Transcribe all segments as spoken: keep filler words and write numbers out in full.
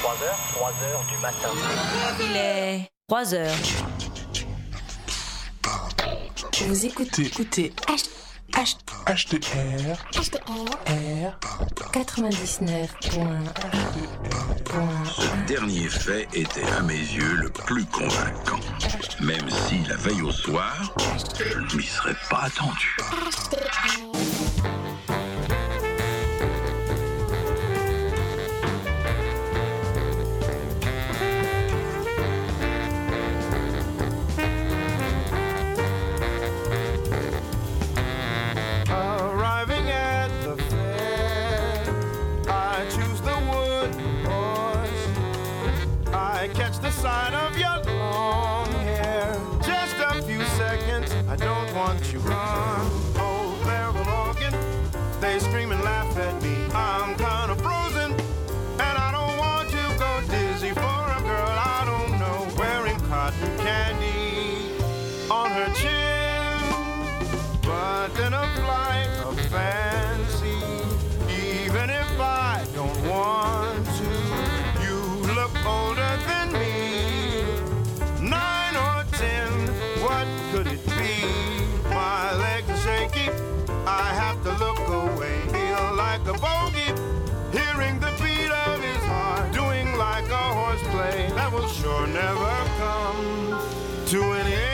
trois heures, trois heures du matin. Il est trois heures. Vous écoutez, écoutez H, H, H D R H D R R quatre-vingt-dix-neuf point un. Ce dernier fait était à mes yeux le plus convaincant. Même si la veille au soir, je ne m'y serais pas attendu. Arriving at the fair, I choose the wood horse. I catch the sign of your long hair. Just a few seconds, I don't want you run. Old barrel organ, they scream and laugh at me. I'm kind of frozen, and I don't want to go dizzy for a girl I don't know, wearing cotton candy on her chin. But then a flight of fancy, even if I don't want to. You look older than me, nine or ten, what could it be? My legs are shaky, I have to look away. Feel like a bogey, hearing the beat of his heart, doing like a horseplay that will sure never come to an end.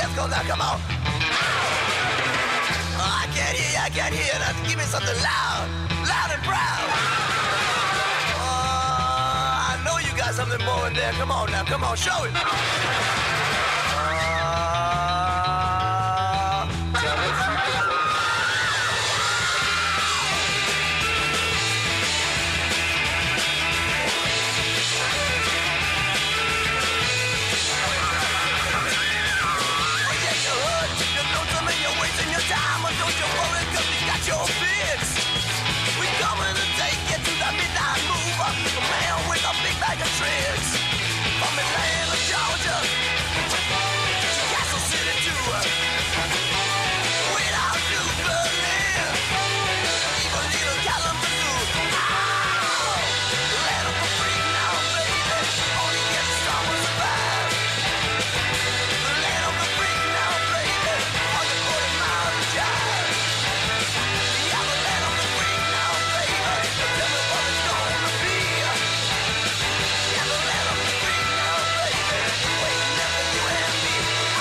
Let's go now, come on. Oh, I can't hear you, I can't hear you. Now give me something loud, loud and proud. Oh, I know you got something more in there. Come on now, come on, show it. Oh, tell me. Time, don't you worry, cause we got your fix. We coming to take you to the midnight mover, a man with a big bag of tricks. From Atlanta, Georgia, to Castle City too. Without you, Berlin, even little Kalamazoo. Oh, land of the freak now, baby, only get the strong will survive. The land of the freak now, baby, all you put in my jive. Yeah, the land of the freak now, baby, tell me what it's gonna be. Yeah, the land of the freak now, baby, waiting there for you and me.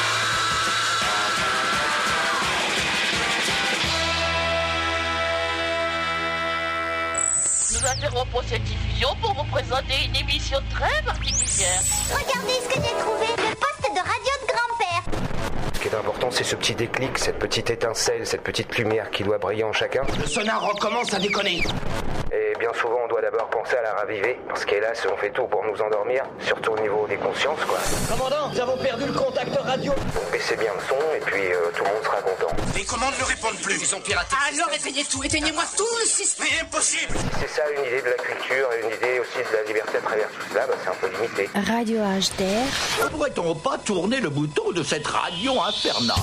Nous interrompons cette diffusion pour vous présenter une émission très particulière. Regardez ce que j'ai trouvé, le poste de radio de grand-père. Ce qui est important, c'est ce petit déclic, cette petite étincelle, cette petite lumière qui doit briller en chacun. Le sonar recommence à déconner. Et bien souvent, on doit d'abord penser à la raviver, parce qu'hélas, on fait tout pour nous endormir, surtout au niveau des consciences, quoi. Commandant, nous avons perdu le contact radio. Donc baissez bien le son, et puis euh, tout le monde sera content. Les commandes ne répondent plus. Ils sont piratés. Alors éteignez tout, éteignez-moi tout le système. Mais impossible. C'est ça une idée de la culture, et une idée aussi de la liberté à travers tout cela, bah, c'est un peu limité. Radio H D R. Ne pourrait-on pas tourner le bouton de cette radio infernale?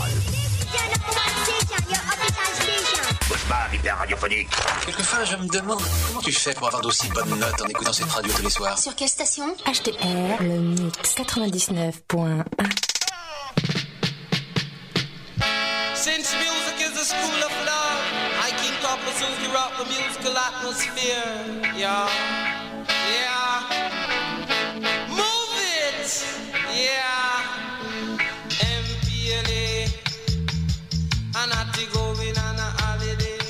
Bouche-moi, hyper radiophonique. Quelquefois, je me demande comment tu fais pour avoir d'aussi bonnes notes en écoutant cette radio tous les soirs. Sur quelle station? H D R, le mix quatre-vingt-dix-neuf point un. Since music is a school of love, I can composers throughout the musical atmosphere. Yeah, yeah. Move it, yeah. M P L A, and I to going on a holiday.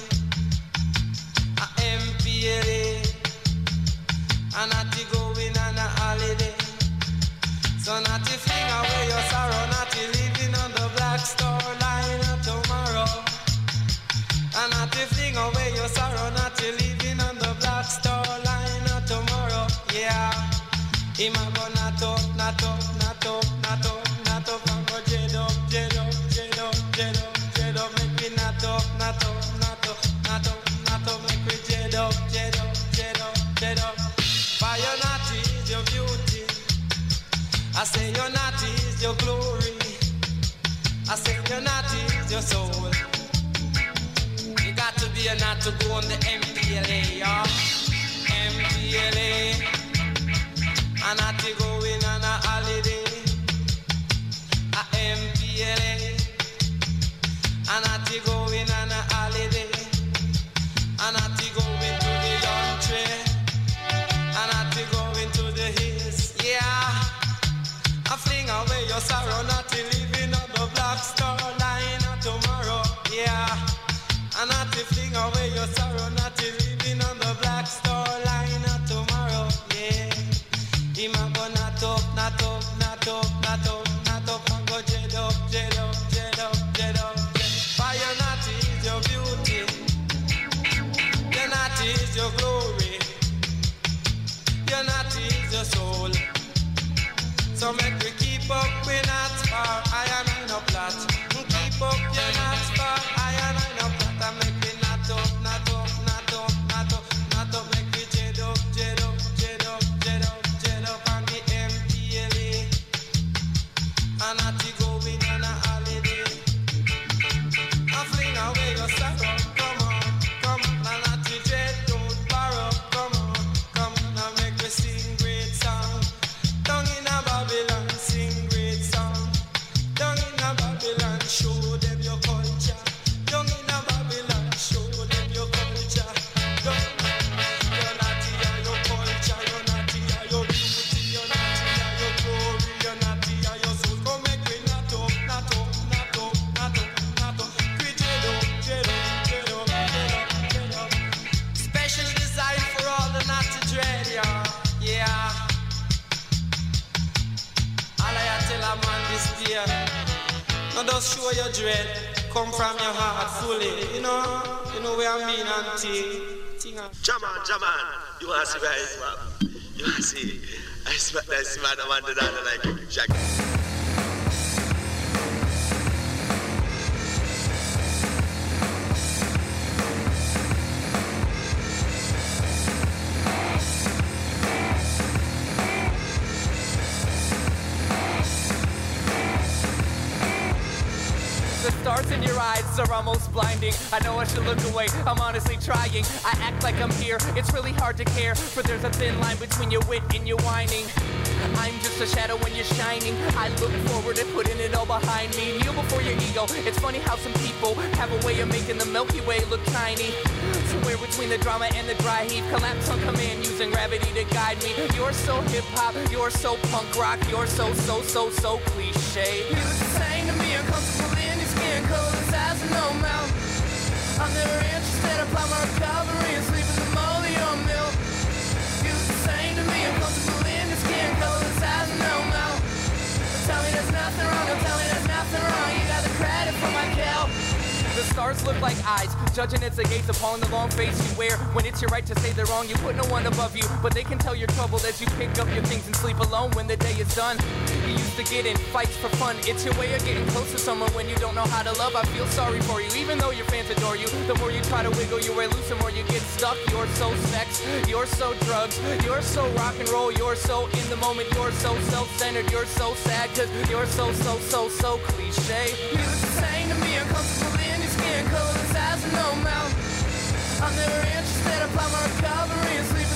A M P L A, and I to going on a holiday. So not to fling away your sorrow, not to living on the Black Star Line of tomorrow. And not to fling away your sorrow, not to living on the Black Star Line of tomorrow. Yeah, him a go not up, not up, not up, not up, not up, and go jet up, jet up, jet up, jet up, jet up, make me not up, not up, not up, not up, not up, make me jet up, jet up, jet up, jet up. Fire not is your beauty. I say your naughty is your glory. I say your naughty is your soul. You got to be a nut to go on the M P L A, yeah. M P L A. A naughty going on a holiday. A M P L A. A naughty going on a holiday. A naughty going to the country. A naughty going to the hills, yeah. I fling away your sorrow, not to living on the Black Star Line of tomorrow, yeah. And not to fling away your sorrow, not to living on the Black Star Line of tomorrow, yeah. Him a go not up, not up, not up, not up, not up, and go jet up, jet up, jet up, jet up, jet. Fire not is your beauty, your not is your glory, your not is your soul. So make we keep up, we not far, I and I no plot. Keep up, you're not far, I and I no plot. And make we not up, not up, not up, not up, not up. Make we jet up, jet up, jet up, jet up, jet up. And the M P L A, and not to go in on a holiday. just show your dread. Come from your heart fully, you know. You know where I mean, auntie. Jaman, Jaman, you want to see where I swap? You want to see? I smack that man, I want to dance like Jack. The stars in your eyes are almost blinding. I know I should look away, I'm honestly trying. I act like I'm here, it's really hard to care, for there's a thin line between your wit and your whining. I'm just a shadow when you're shining. I look forward to putting it all behind me. Kneel before your ego. It's funny how some people have a way of making the Milky Way look tiny. Somewhere between the drama and the dry heat, collapse on command using gravity to guide me. You're so hip-hop, you're so punk rock, you're so, so, so, so cliche. You look the same to me, uncomfortable in your skin, colorless eyes and no mouth. I'm never interested, I apply my recovery and sleep in the mold of your milk. You look the same to me, uncomfortable in your skin, colorless eyes and no mouth. Tell me there's nothing wrong, don't tell me there's nothing wrong, you got the credit for my kelp. The stars look like eyes, judging it's a gaze upon the long face you wear. When it's your right to say they're wrong, you put no one above you, but they can tell you're troubled as you pick up your things and sleep alone when the day is done. You used to get in fights for fun, it's your way of getting close to someone when you don't know how to love. I feel sorry for you, even though your fans adore you. The more you try to wiggle your way loose, the more you get stuck. You're so sex, you're so drugs, you're so rock and roll, you're so in the moment, you're so self-centered, you're so sad, cause you're so, so, so, so cliche. You look the same to me, uncomfortable in your skin, colorless eyes and no mouth. I'm never interested, I apply my recovery and sleep